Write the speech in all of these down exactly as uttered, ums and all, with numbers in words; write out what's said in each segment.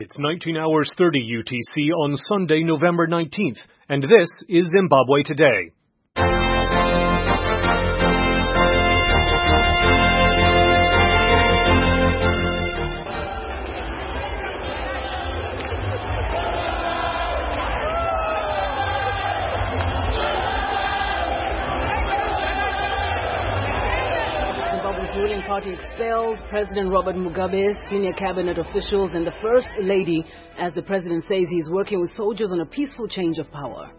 It's nineteen hours thirty U T C on Sunday, November nineteenth, and this is Zimbabwe Today. Ruling party expels President Robert Mugabe, senior cabinet officials, and the First Lady, as the president says he is working with soldiers on a peaceful change of power.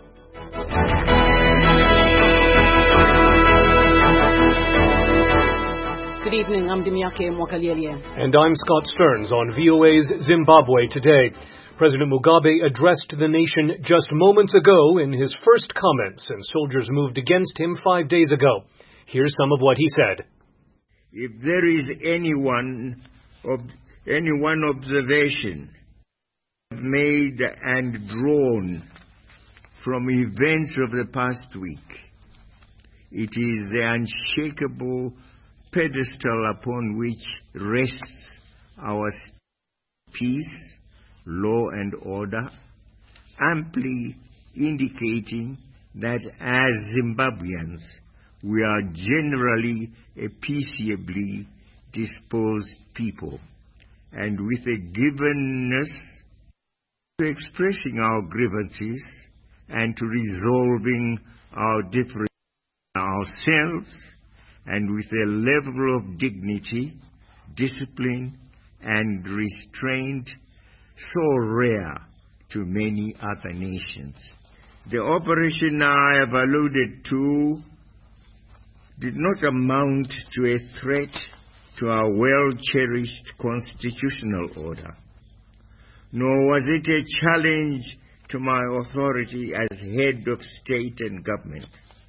Good evening, I'm Dimyake Mwakaliele. And I'm Scott Stearns on V O A's Zimbabwe Today. President Mugabe addressed the nation just moments ago in his first comments, and soldiers moved against him five days ago. Here's some of what he said. If there is anyone of any one observation made and drawn from events of the past week, it is the unshakable pedestal upon which rests our peace, law and order, amply indicating that as Zimbabweans, we are generally a peaceably disposed people, and with a givenness to expressing our grievances and to resolving our differences ourselves, and with a level of dignity, discipline, and restraint so rare to many other nations. The operation I have alluded to did not amount to a threat to our well-cherished constitutional order, nor was it a challenge to my authority as head of state and government,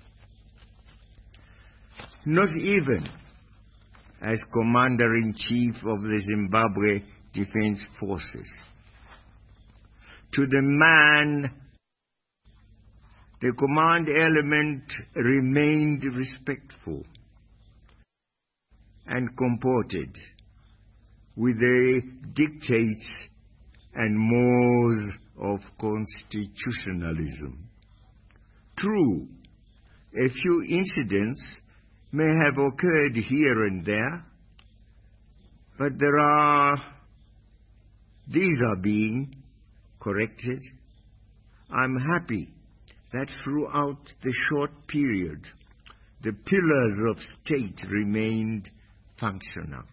not even as Commander-in-Chief of the Zimbabwe Defense Forces. To the man, the command element remained respectful and comported with the dictates and mores of constitutionalism. True, a few incidents may have occurred here and there, but there are, these are being corrected. I'm happy that throughout the short period, the pillars of state remained functional.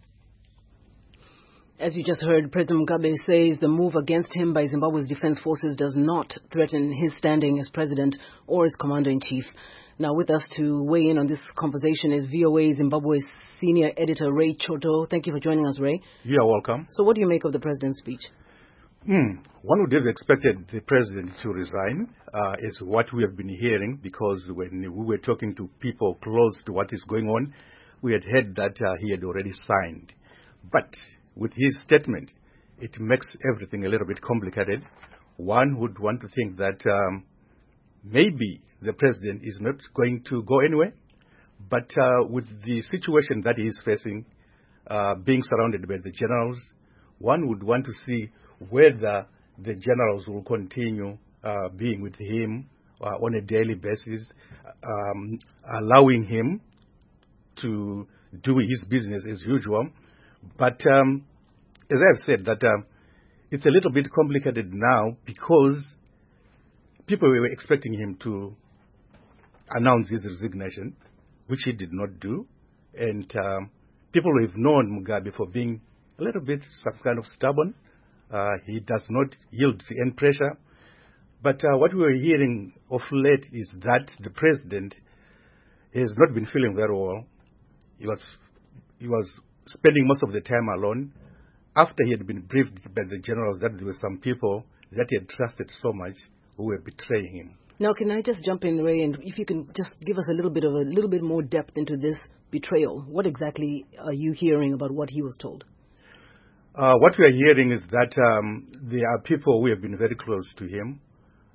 As you just heard, President Mugabe says the move against him by Zimbabwe's defense forces does not threaten his standing as president or as commander-in-chief. Now with us to weigh in on this conversation is V O A Zimbabwe's senior editor, Ray Choto. Thank you for joining us, Ray. You are welcome. So what do you make of the president's speech? Hmm. One would have expected the president to resign, uh, is what we have been hearing, because when we were talking to people close to what is going on, we had heard that uh, he had already signed. But with his statement, it makes everything a little bit complicated. One would want to think that um, maybe the president is not going to go anywhere, but uh, with the situation that he is facing, uh, being surrounded by the generals, one would want to see whether the generals will continue uh, being with him uh, on a daily basis, um, allowing him to do his business as usual. But um, as I have said, that uh, it's a little bit complicated now because people were expecting him to announce his resignation, which he did not do. And um, people have known Mugabe for being a little bit some kind of stubborn. Uh, he does not yield to any pressure. But uh, what we are hearing of late is that the president has not been feeling very well. He was, he was spending most of the time alone after he had been briefed by the generals that there were some people that he had trusted so much who were betraying him. Now, can I just jump in, Ray, and if you can just give us a little bit of a little bit more depth into this betrayal. What exactly are you hearing about what he was told? Uh, what we are hearing is that um, there are people who have been very close to him,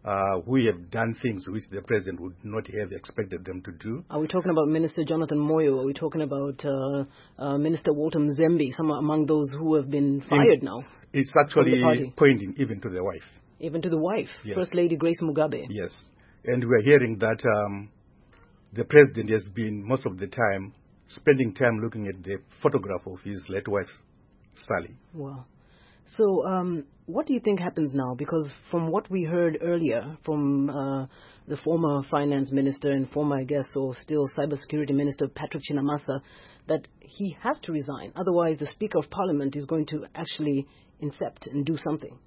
uh, we have done things which the president would not have expected them to do. Are we talking about Minister Jonathan Moyo? Are we talking about uh, uh, Minister Walter Mzembe, some among those who have been fired In, now? It's actually pointing even to the wife. Even to the wife, yes. First Lady Grace Mugabe. Yes, and we're hearing that um, the president has been, most of the time, spending time looking at the photograph of his late wife, Sally. Wow. So um, what do you think happens now? Because from what we heard earlier from uh, the former finance minister and former, I guess, or still cybersecurity minister, Patrick Chinamasa, that he has to resign. Otherwise, the Speaker of Parliament is going to actually incept and do something.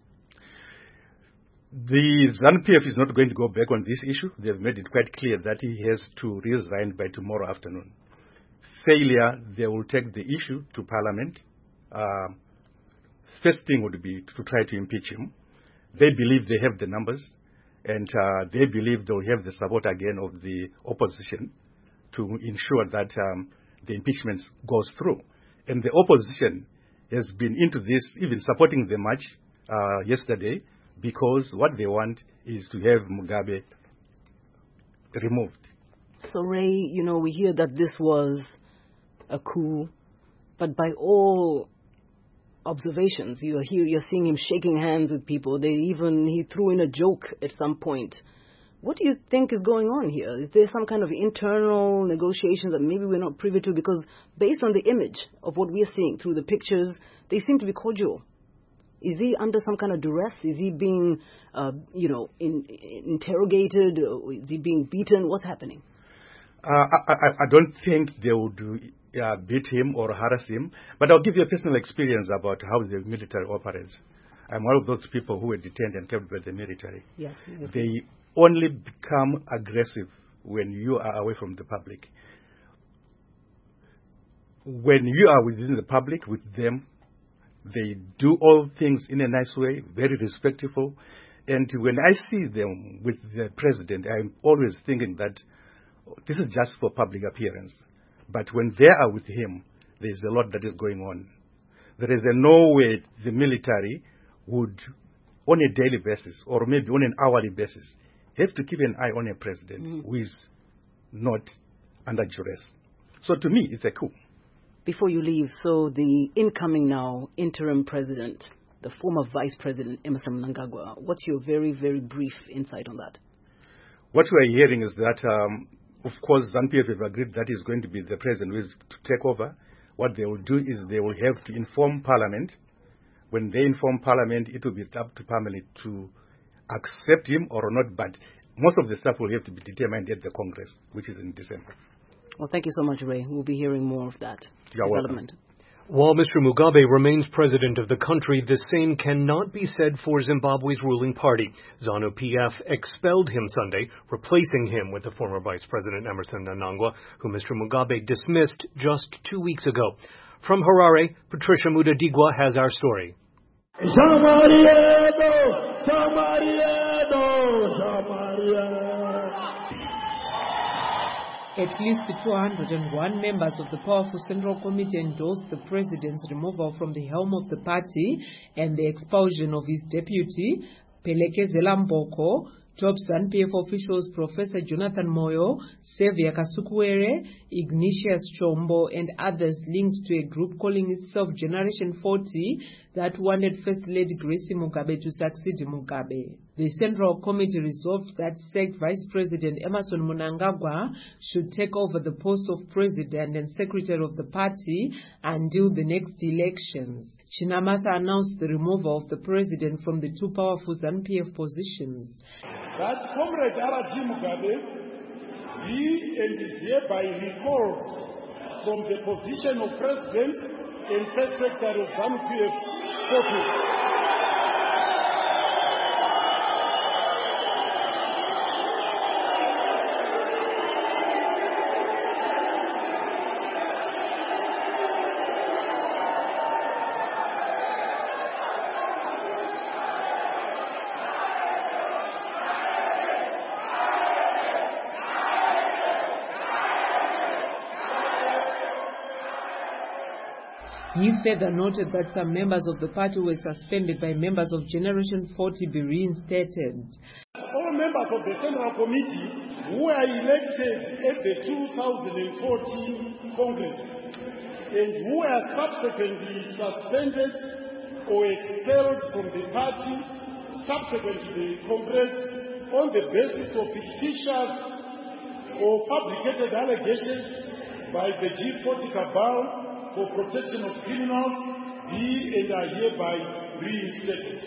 The ZANU P F is not going to go back on this issue. They've made it quite clear that he has to resign by tomorrow afternoon. Failure, they will take the issue to Parliament. Uh, first thing would be to try to impeach him. They believe they have the numbers, and uh, they believe they'll have the support again of the opposition to ensure that um, the impeachment goes through. And the opposition has been into this, even supporting the march uh, yesterday, because what they want is to have Mugabe removed. So, Ray, you know, we hear that this was a coup, but by all observations, you're here, you're seeing him shaking hands with people. They even, he threw in a joke at some point. What do you think is going on here? Is there some kind of internal negotiation that maybe we're not privy to? Because based on the image of what we're seeing through the pictures, they seem to be cordial. Is he under some kind of duress? Is he being, uh, you know, in, in, interrogated? Or is he being beaten? What's happening? Uh, I, I, I don't think they would uh, beat him or harass him, but I'll give you a personal experience about how the military operates. I'm one of those people who were detained and kept by the military. Yes. yes. They only become aggressive when you are away from the public. When you are within the public with them, they do all things in a nice way, very respectful. And when I see them with the president, I'm always thinking that this is just for public appearance. But when they are with him, there's a lot that is going on. There is a no way the military would, on a daily basis, or maybe on an hourly basis, have to keep an eye on a president mm. who is not under duress. So to me, it's a coup. Before you leave, so the incoming now interim president, the former vice president, Emmerson Mnangagwa, what's your very, very brief insight on that? What we are hearing is that, um, of course, ZANU P F have agreed that is going to be the president who is to take over. What they will do is they will have to inform Parliament. When they inform Parliament, it will be up to Parliament to accept him or not, but most of the stuff will have to be determined at the Congress, which is in December. Well, thank you so much, Ray. We'll be hearing more of that You're development. Welcome. While Mister Mugabe remains president of the country, the same cannot be said for Zimbabwe's ruling party. ZANU P F expelled him Sunday, replacing him with the former vice president Emmerson Mnangagwa, who Mister Mugabe dismissed just two weeks ago. From Harare, Patricia Mudadigwa has our story. At least two hundred one members of the powerful Central Committee endorsed the president's removal from the helm of the party and the expulsion of his deputy, Pelekezela Mboko. Top ZANU P F officials Professor Jonathan Moyo, Xavier Kasukuwere, Ignatius Chombo, and others linked to a group calling itself Generation forty that wanted First Lady Grace Mugabe to succeed Mugabe. The Central Committee resolved that sacked Vice President Emmerson Mnangagwa should take over the post of President and Secretary of the party until the next elections. Chinamasa announced the removal of the President from the two powerful ZANU P F positions. That Comrade Araji Mugabe be and is hereby recalled from the position of President and First Secretary of ZANU P F forty. He further noted that some members of the party were suspended by members of Generation forty be reinstated. All members of the Central Committee who were elected at the two thousand fourteen Congress and who were subsequently suspended or expelled from the party subsequent to the Congress on the basis of fictitious or fabricated allegations by the G forty cabal for protection of criminals be and are hereby reinstated.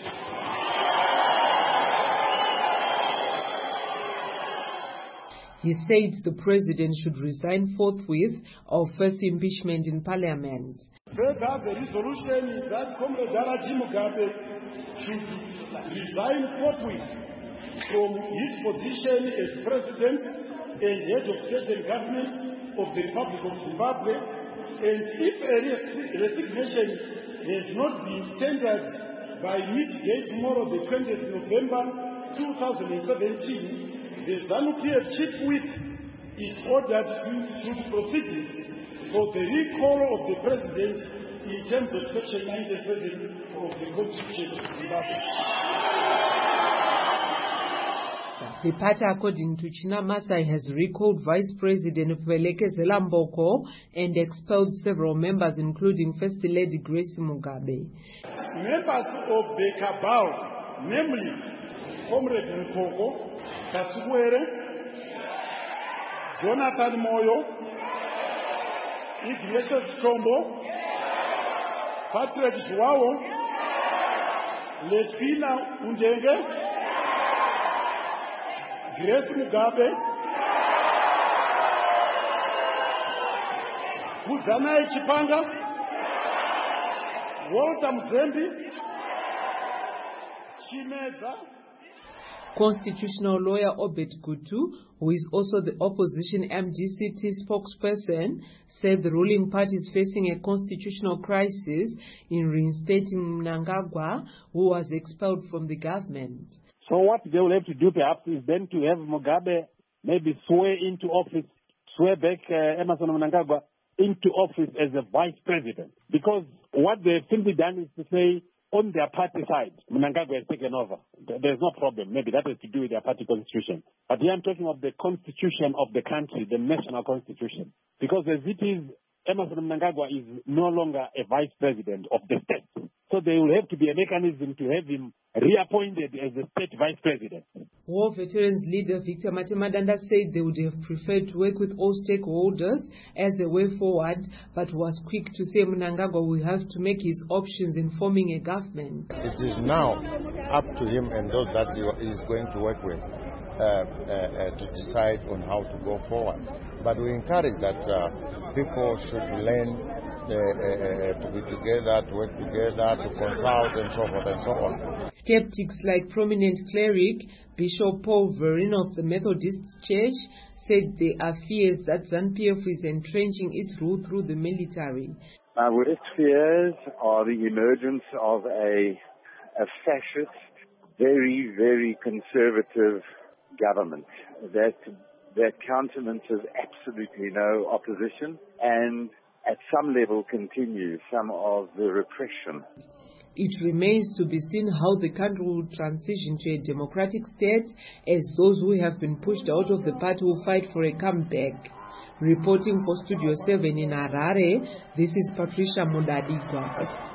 He said the president should resign forthwith or face impeachment in parliament. Further, the resolution is that Comrade Dara G. Mugabe should resign forthwith from his position as president and head of state and government of the Republic of Zimbabwe, and if a resignation has not been tendered by midday tomorrow, the twentieth of November two thousand seventeen, the ZANU-P F Chief Whip is ordered to institute proceedings for the recall of the president in terms of Section ninety-seven of the Constitution of Zimbabwe. The party, according to Chinamasa, has recalled Vice President Pelekezela Mboko and expelled several members, including First Lady Grace Mugabe. Members of the cabal, namely Comrade Nkoko, Kasuwere, Jonathan Moyo, Ignatius Chombo, Patrick Joao, Letfina Undenge, Grace Mugabe, Kuzanae Chipanga, Walter Mzembi, Chimeza. Constitutional lawyer Obed Gutu, who is also the opposition M D C T spokesperson, said the ruling party is facing a constitutional crisis in reinstating Mnangagwa, who was expelled from the government. So what they will have to do perhaps is then to have Mugabe maybe swear into office, swear back uh, Emmerson Mnangagwa into office as a vice president. Because what they've simply done is to say, on their party side, Mnangagwa has taken over. There's no problem. Maybe that has to do with their party constitution. But here I'm talking of the constitution of the country, the national constitution. Because as it is, Emmerson Mnangagwa is no longer a vice president of the state. So there will have to be a mechanism to have him reappointed as the state vice president. War Veterans leader Victor Matemadanda said they would have preferred to work with all stakeholders as a way forward, but was quick to say Mnangagwa will have to make his options in forming a government. It is now up to him and those that he is going to work with uh, uh, uh, to decide on how to go forward. But we encourage that uh, people should learn Uh, uh, uh, to be together, to work together, to consult and so forth and so on. Skeptics like prominent cleric Bishop Paul Verin of the Methodist Church said there are fears that ZANU-P F is entrenching its rule through the military. My worst fears are the emergence of a, a fascist, very, very conservative government that, that countenances absolutely no opposition and at some level continue some of the repression. It remains to be seen how the country will transition to a democratic state, as those who have been pushed out of the party will fight for a comeback. Reporting for Studio seven in Harare, this is Patricia Mudadigwa.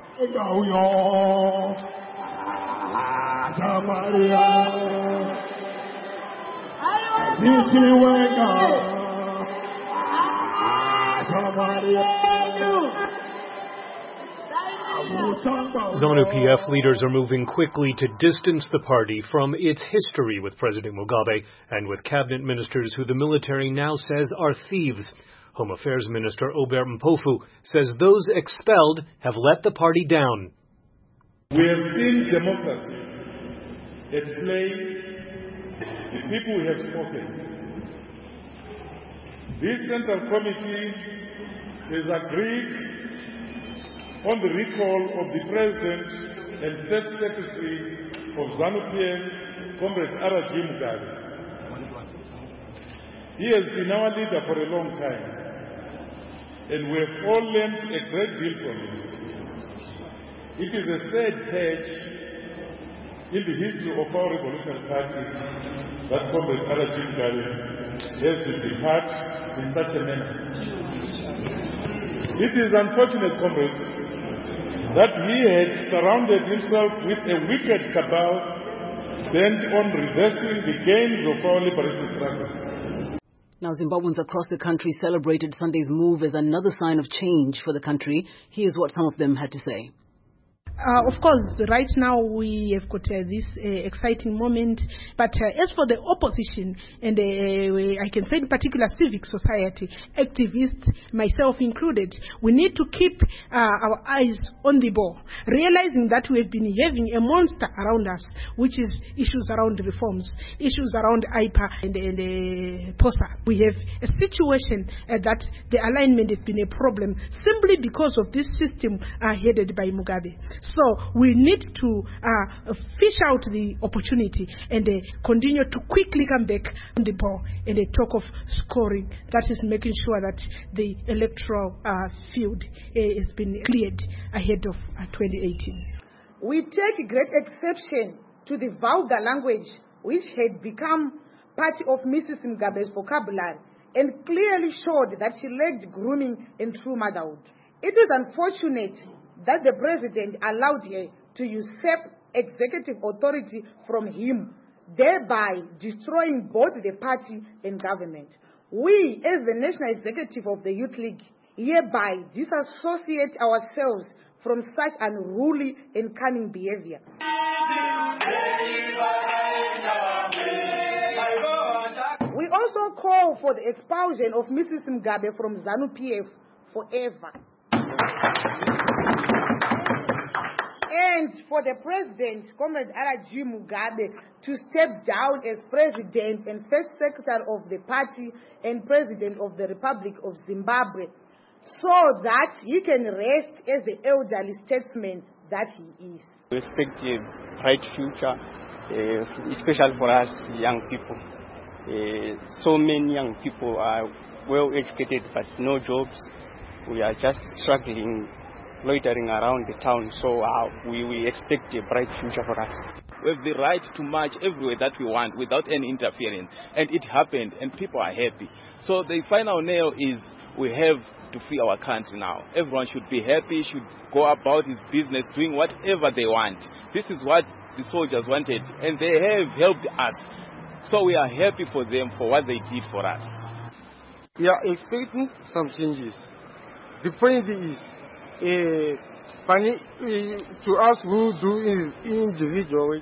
ZANU-P F leaders are moving quickly to distance the party from its history with President Mugabe and with cabinet ministers who the military now says are thieves. Home Affairs Minister Obert Mpofu says those expelled have let the party down. We have seen democracy at play. The people have spoken. This Central Committee has agreed on the recall of the President and State Secretary of ZANU-P F, Comrade Dara G. Mugabe. He has been our leader for a long time, and we have all learned a great deal from him. It is a sad page in the history of our Revolutionary Party that Comrade Araji Mugabe has to depart in such a manner. It is unfortunate, comrades, that he had surrounded himself with a wicked cabal bent on reversing the gains of our liberation struggle. Now, Zimbabweans across the country celebrated Sunday's move as another sign of change for the country. Here's what some of them had to say. Uh, of course, right now we have got uh, this uh, exciting moment. But uh, as for the opposition, and uh, I can say in particular civic society, activists, myself included, we need to keep uh, our eyes on the ball, realizing that we have been having a monster around us, which is issues around reforms, issues around I P A and, and uh, POSA. We have a situation uh, that the alignment has been a problem simply because of this system uh, headed by Mugabe. So we need to uh, fish out the opportunity and uh, continue to quickly come back on the ball and uh, talk of scoring. That is making sure that the electoral uh, field uh, has been cleared ahead of uh, twenty eighteen. We take great exception to the vulgar language which had become part of Missus Mugabe's vocabulary and clearly showed that she lacked grooming in true motherhood. It is unfortunate that the president allowed her to usurp executive authority from him, thereby destroying both the party and government. We, as the National Executive of the Youth League, hereby disassociate ourselves from such unruly and cunning behavior. We also call for the expulsion of Missus Mugabe from ZANU-P F forever. And for the president, Comrade Araji Mugabe, to step down as president and first secretary of the party and president of the Republic of Zimbabwe, so that he can rest as the elderly statesman that he is. We expect a bright future, uh, especially for us young people. Uh, so many young people are well educated but no jobs. We are just struggling, loitering around the town, so uh, we, we expect a bright future for us. We have the right to march everywhere that we want without any interference, and it happened, and people are happy. So the final nail is we have to free our country now. Everyone should be happy, should go about his business, doing whatever they want. This is what the soldiers wanted, and they have helped us. So we are happy for them for what they did for us. We are expecting some changes. The point is, uh, uh, to us who do individually,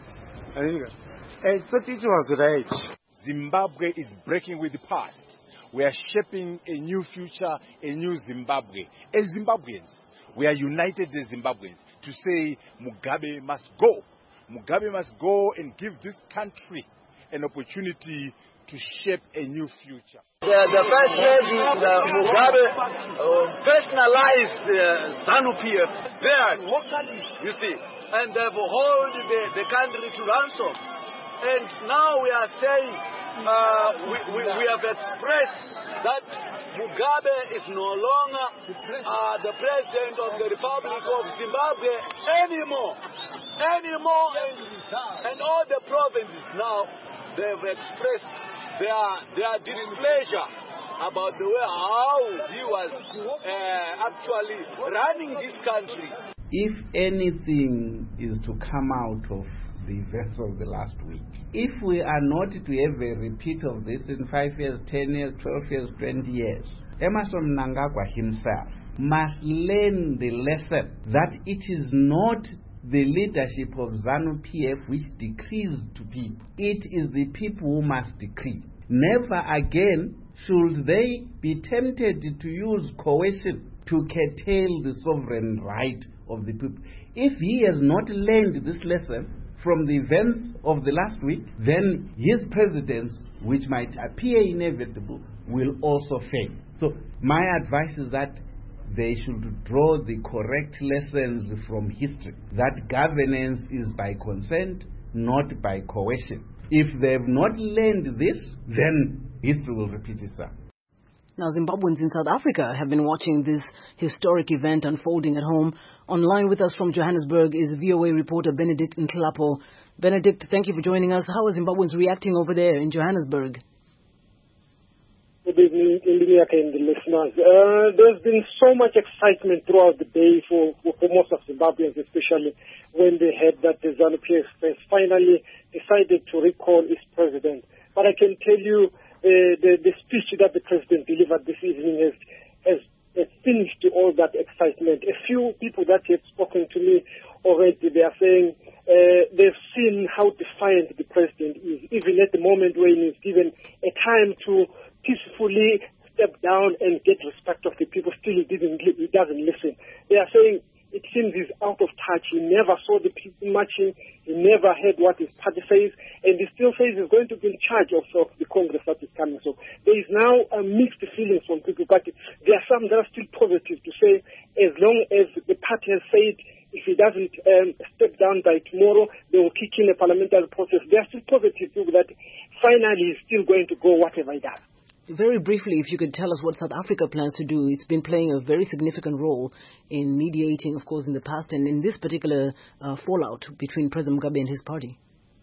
I thought it was right. Zimbabwe is breaking with the past. We are shaping a new future, a new Zimbabwe. As Zimbabweans, we are united as Zimbabweans to say Mugabe must go. Mugabe must go and give this country an opportunity to shape a new future. The, the first lady, the Mugabe, uh, personalized uh, ZANU-P F there, you see, and they've held the, the country to ransom. And now we are saying, uh, we, we, we have expressed that Mugabe is no longer uh, the president of the Republic of Zimbabwe anymore. Anymore, and, and all the provinces now, they've expressed their, their displeasure about the way how he was uh, actually running this country. If anything is to come out of the events of the last week, if we are not to have a repeat of this in five years, ten years, twelve years, twenty years, Emmerson Mnangagwa himself must learn the lesson that it is not the leadership of ZANU-P F which decrees to people. It is the people who must decree. Never again should they be tempted to use coercion to curtail the sovereign right of the people. If he has not learned this lesson from the events of the last week, then his presidents, which might appear inevitable, will also fail. So my advice is that they should draw the correct lessons from history, that governance is by consent, not by coercion. If they have not learned this, then history will repeat itself. Now, Zimbabweans in South Africa have been watching this historic event unfolding at home. Online with us from Johannesburg is V O A reporter Benedict Nklapo. Benedict, thank you for joining us. How are Zimbabweans reacting over there in Johannesburg? Good evening, Indimiaka and the listeners. Uh, there's been so much excitement throughout the day for, for, for most of Zimbabweans, especially when they heard that the ZANU-P F has finally decided to recall its president. But I can tell you uh, the, the speech that the president delivered this evening has, has, has finished all that excitement. A few people that have spoken to me already, they are saying uh, they've seen how defiant the president is, even at the moment when he's given a time to peacefully step down and get respect of the people. Still, he didn't. He doesn't listen. They are saying it seems he's out of touch. He never saw the people marching. He never heard what his party says, and he still says he's going to be in charge of, of the Congress that is coming. So there is now a mixed feelings from people, but there are some that are still positive to say, as long as the party has said, if he doesn't um, step down by tomorrow, they will kick in a parliamentary process. They are still positive people that finally he's still going to go whatever he does. Very briefly, if you could tell us what South Africa plans to do. It's been playing a very significant role in mediating, of course, in the past and in this particular uh, fallout between President Mugabe and his party.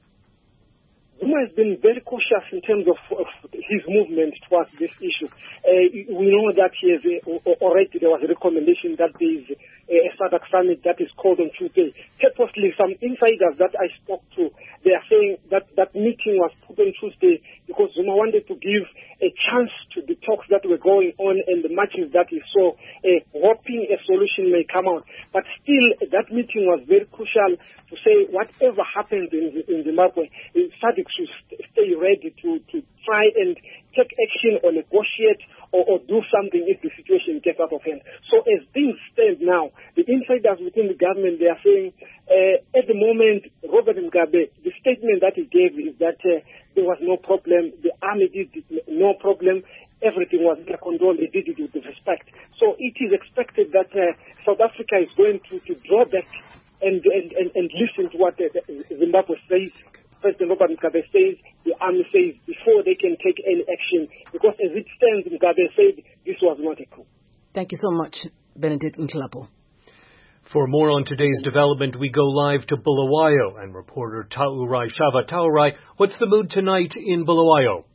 Zuma has been very cautious in terms of, of his movement towards this issue. Uh, we know that he has uh, already, there was a recommendation that there is a SADC summit that is called on Tuesday. Purposely, some insiders that I spoke to, they are saying that that meeting was put on Tuesday because Zuma wanted to give a chance to the talks that were going on and the matches that he saw, uh, hoping a solution may come out. But still, that meeting was very crucial to say whatever happens in, in Zimbabwe, SADC should stay ready to, to try and take action or negotiate or, or do something if the situation gets out of hand. So as things stand now, the insiders within the government, they are saying uh, at the moment, Robert Mugabe, the statement that he gave is that uh, there was no problem, the army did no problem, everything was under control, they did it with respect. So it is expected that uh, South Africa is going to, to draw back and, and, and, and listen to what uh, Zimbabwe says. President Robert Mugabe says, the army says, before they can take any action. Because as it stands, Mugabe said this was not a coup. Thank you so much, Benedict Nkilapo. For more on today's development, we go live to Bulawayo and reporter Taurai Shava. Taurai, what's the mood tonight in Bulawayo?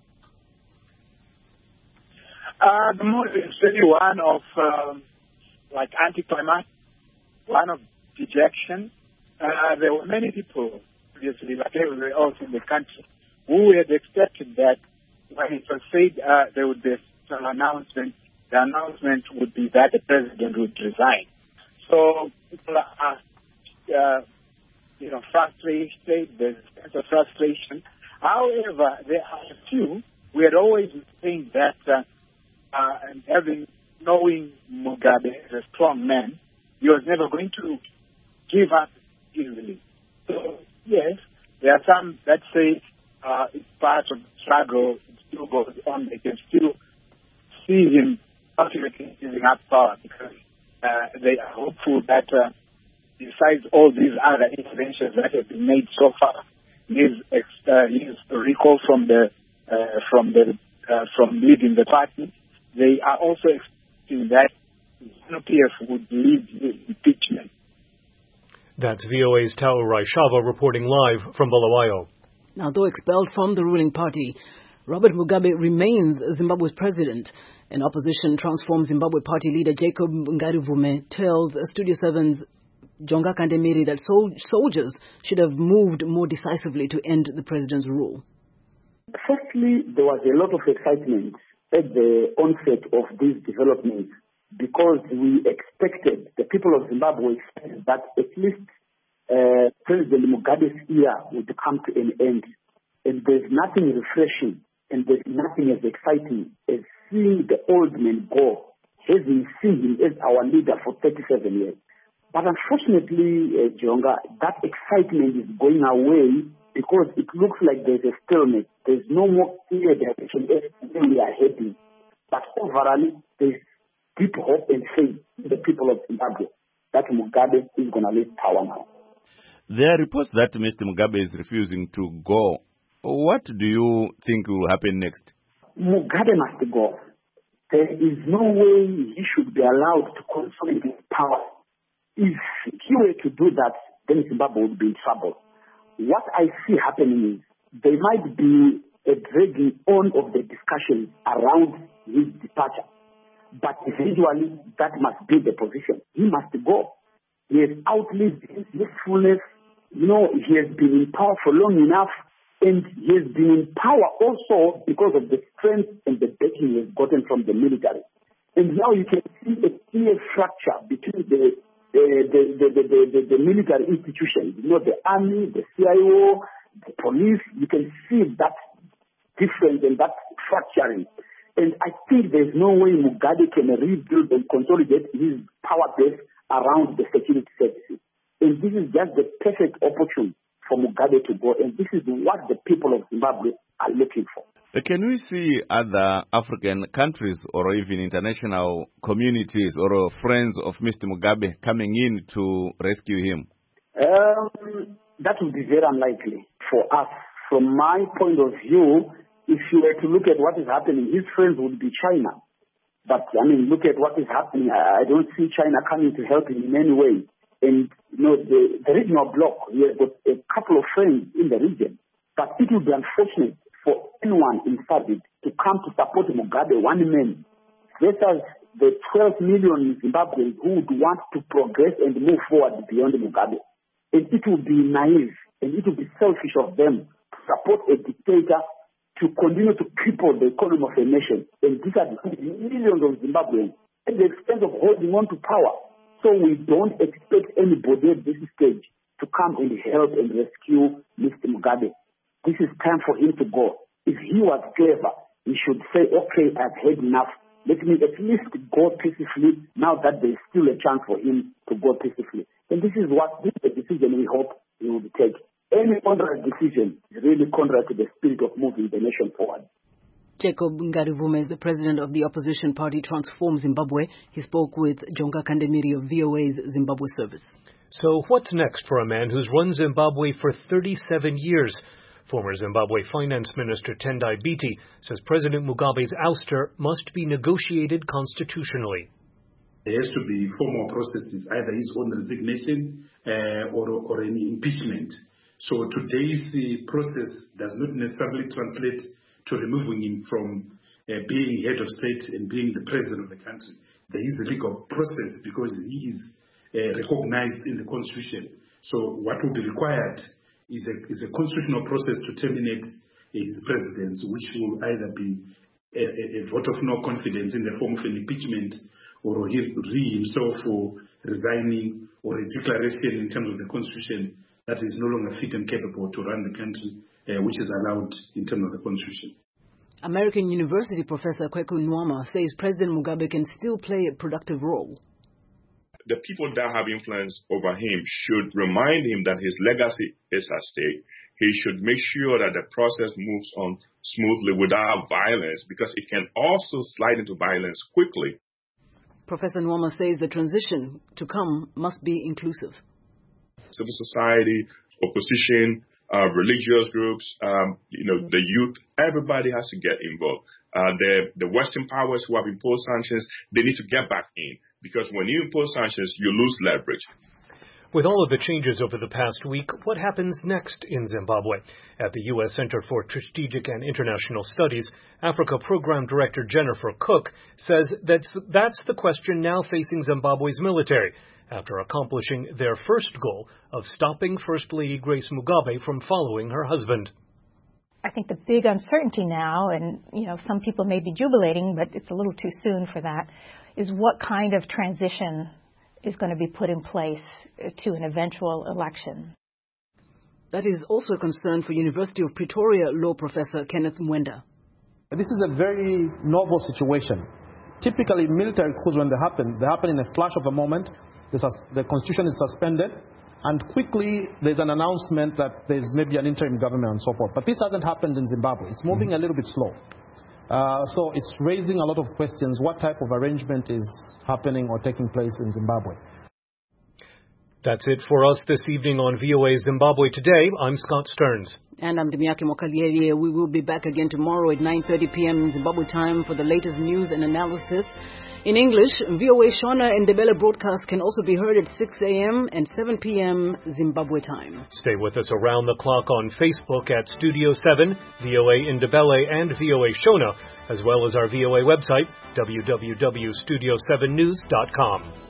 Uh, the mood is really one of um, like anticlimax, one of dejection. Uh, there were many people previously, like everywhere else in the country, who had expected that when it was said uh, there would be an announcement, the announcement would be that the president would resign. So people are, uh, you know, frustrated. There's a sense of frustration. However, there are a few. We had always been saying that, uh, uh, and having knowing Mugabe as a strong man, he was never going to give up easily. So yes, there are some that say uh, it's part of the struggle. It still goes on. They can still see him ultimately giving up power because uh, they are hopeful that uh, besides all these other interventions that have been made so far, his, uh, his recall from the uh, from the uh, from leading the party, they are also expecting that ZANU-P F would lead the impeachment. That's V O A's Taurai Shava reporting live from Bulawayo. Now, though expelled from the ruling party, Robert Mugabe remains Zimbabwe's president. An opposition Transform Zimbabwe party leader Jacob Ngarivume tells Studio seven's Jonga Kandemiri that sol- soldiers should have moved more decisively to end the president's rule. Firstly, there was a lot of excitement at the onset of these developments because we expected, the people of Zimbabwe expected that at least uh, President Mugabe's era would come to an end. And there's nothing refreshing and there's nothing as exciting as seeing the old man go, having seen him as our leader for thirty-seven years. But unfortunately, uh, Jonga, that excitement is going away because it looks like there's a stalemate. There's no more clear direction as where we are heading. But overall, there's deep hope and faith in the people of Zimbabwe that Mugabe is going to leave power now. There are reports that Mister Mugabe is refusing to go. What do you think will happen next? Mugabe must go. There is no way he should be allowed to consolidate power. If he were to do that, then Zimbabwe would be in trouble. what I see happening is there might be a dragging on of the discussion around his departure. But eventually, that must be the position. He must go. He has outlived his usefulness. You know, he has been in power for long enough, and he has been in power also because of the strength and the backing he has gotten from the military. And now you can see a clear fracture between the uh, the, the, the, the, the, the military institutions. You know, the army, the C I O, the police. You can see that difference and that fracturing. And I think there's no way Mugabe can rebuild and consolidate his power base around the security services. And this is just the perfect opportunity for Mugabe to go. And this is what the people of Zimbabwe are looking for. Can we see other African countries or even international communities or friends of Mister Mugabe coming in to rescue him? Um, that would be very unlikely for us. From my point of view, if you were to look at what is happening, his friends would be China. But, I mean, look at what is happening. I, I don't see China coming to help him in any way. And, you know, the, the regional bloc, we have got a couple of friends in the region. But it would be unfortunate for anyone in SADC to come to support Mugabe, one man, versus the twelve million Zimbabweans who would want to progress and move forward beyond Mugabe. And it would be naive and it would be selfish of them to support a dictator to continue to cripple the economy of a nation. And these are millions of Zimbabweans at the expense of holding on to power. So we don't expect anybody at this stage to come and help and rescue Mister Mugabe. This is time for him to go. If he was clever, he should say, okay, I've had enough. Let me at least go peacefully now that there is still a chance for him to go peacefully. And this is what this is the decision we hope he will take. Any contrary decision is really contrary to the spirit of moving the nation forward. Jacob Ngarivume is the president of the opposition party Transform Zimbabwe. He spoke with Jonga Kandemiri of V O A's Zimbabwe service. So what's next for a man who's run Zimbabwe for thirty-seven years? Former Zimbabwe Finance Minister Tendai Biti says President Mugabe's ouster must be negotiated constitutionally. There has to be formal processes, either his own resignation uh, or, or any impeachment. So today's uh, process does not necessarily translate to removing him from uh, being head of state and being the president of the country. There is a legal process because he is uh, recognized in the constitution. So what will be required is a, is a constitutional process to terminate uh, his presidency, which will either be a, a, a vote of no confidence in the form of an impeachment, or he, he himself for resigning, or a declaration in terms of the constitution that is no longer fit and capable to run the country, uh, which is allowed in terms of the constitution. American University professor Kweku Nwama says President Mugabe can still play a productive role. The people that have influence over him should remind him that his legacy is at stake. He should make sure that the process moves on smoothly without violence, because it can also slide into violence quickly. Professor Nwama says the transition to come must be inclusive. Civil society, opposition, uh, religious groups, um, you know, the youth, everybody has to get involved. Uh, the, the Western powers who have imposed sanctions, they need to get back in, because when you impose sanctions, you lose leverage. With all of the changes over the past week, what happens next in Zimbabwe? At the U S Center for Strategic and International Studies, Africa Program Director Jennifer Cook says that's, that's the question now facing Zimbabwe's military, after accomplishing their first goal of stopping First Lady Grace Mugabe from following her husband. I think the big uncertainty now, and you know, some people may be jubilating, but it's a little too soon for that, is what kind of transition is going to be put in place to an eventual election. That is also a concern for University of Pretoria law professor Kenneth Mwenda. This is a very novel situation. Typically, military coups, when they happen, they happen in a flash of a moment. The constitution is suspended, and quickly there's an announcement that there's maybe an interim government and so forth. But this hasn't happened in Zimbabwe. It's moving a little bit slow. Uh, so it's raising a lot of questions. What type of arrangement is happening or taking place in Zimbabwe? That's it for us this evening on V O A Zimbabwe Today. I'm Scott Stearns. And I'm Demiaki Mokaliere. We will be back again tomorrow at nine thirty p.m. Zimbabwe time for the latest news and analysis. In English, V O A Shona and Ndebele broadcast can also be heard at six a.m. and seven p.m. Zimbabwe time. Stay with us around the clock on Facebook at Studio seven, V O A Ndebele and V O A Shona, as well as our V O A website, w w w dot studio seven news dot com.